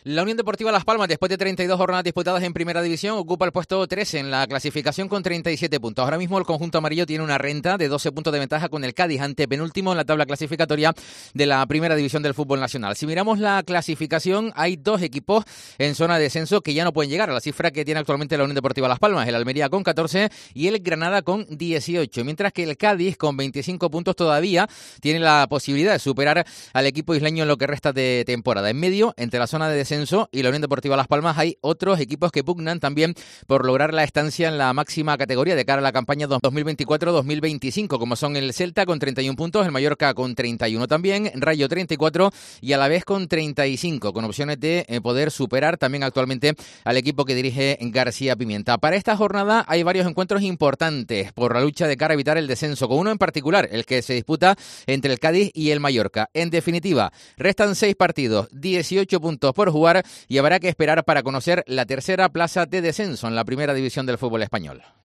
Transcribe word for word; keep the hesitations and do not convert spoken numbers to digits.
La Unión Deportiva Las Palmas, después de treinta y dos jornadas disputadas en Primera División, ocupa el puesto trece en la clasificación con treinta y siete puntos. Ahora mismo el conjunto amarillo tiene una renta de doce puntos de ventaja con el Cádiz, antepenúltimo en la tabla clasificatoria de la Primera División del fútbol nacional. Si miramos la clasificación, hay dos equipos en zona de descenso que ya no pueden llegar a la cifra que tiene actualmente la Unión Deportiva Las Palmas, el Almería con catorce y el Granada con dieciocho, mientras que el Cádiz con veinticinco puntos todavía tiene la posibilidad de superar al equipo isleño en lo que resta de temporada. En medio, entre la zona de descenso y la Unión Deportiva Las Palmas, hay otros equipos que pugnan también por lograr la estancia en la máxima categoría de cara a la campaña dos mil veinticuatro dos mil veinticinco, como son el Celta con treinta y un puntos, el Mallorca con treinta y uno también, Rayo treinta y cuatro y Alavés con treinta y cinco, con opciones de eh, poder superar también actualmente al equipo que dirige García Pimienta. Para esta jornada hay varios encuentros importantes por la lucha de cara a evitar el descenso, con uno en particular, el que se disputa entre el Cádiz y el Mallorca. En definitiva, restan seis partidos, dieciocho puntos por jugar y habrá que esperar para conocer la tercera plaza de descenso en la Primera División del fútbol español.